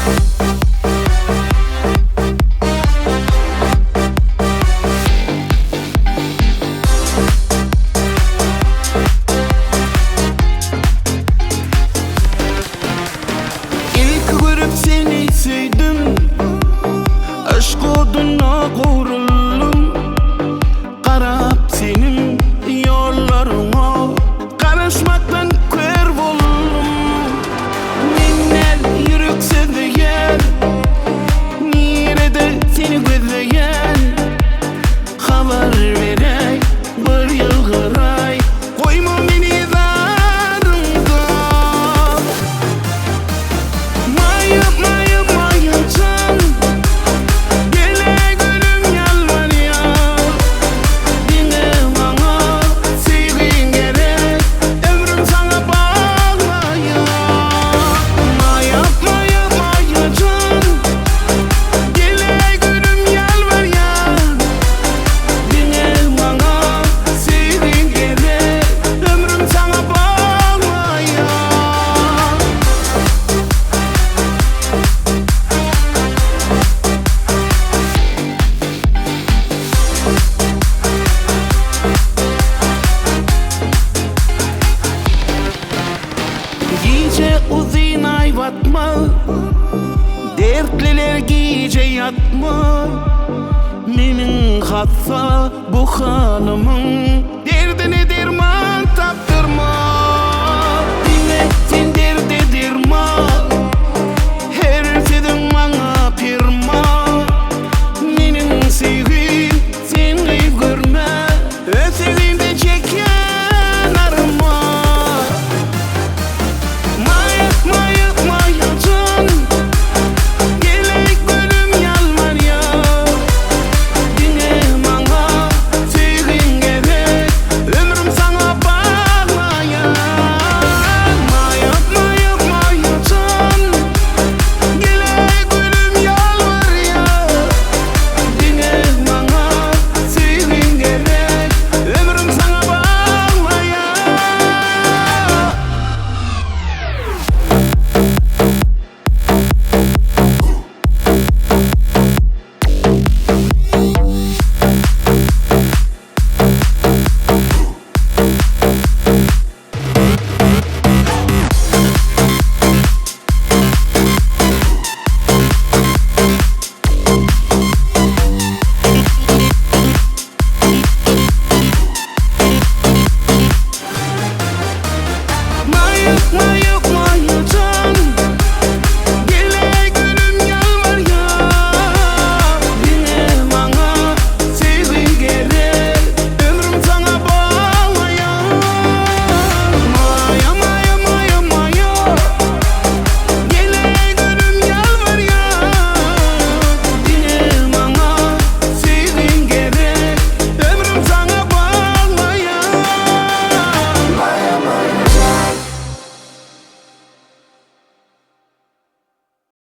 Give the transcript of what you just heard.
Seni sevdim, aşk oduna kavruldum. Qarab senin yollarına, karışmaktan kör oldum. Minnet yürek sevdiğen, nerede seni gözleyen? Haber verey, bir yılgıray, koyma beni zarımda. Maya can, gele gülüm yalvarıyor. Dinle bana, sevgin gerek, ömrüm sana bağlıyor. Maya can, gele gülüm yalvarıyor. Dinle bana, sevgin gerek, ömrüm sana bağlıyor. Gece uzun ay batma, dertliler gece yatma. Menin hassa bu hanımın derdine derman.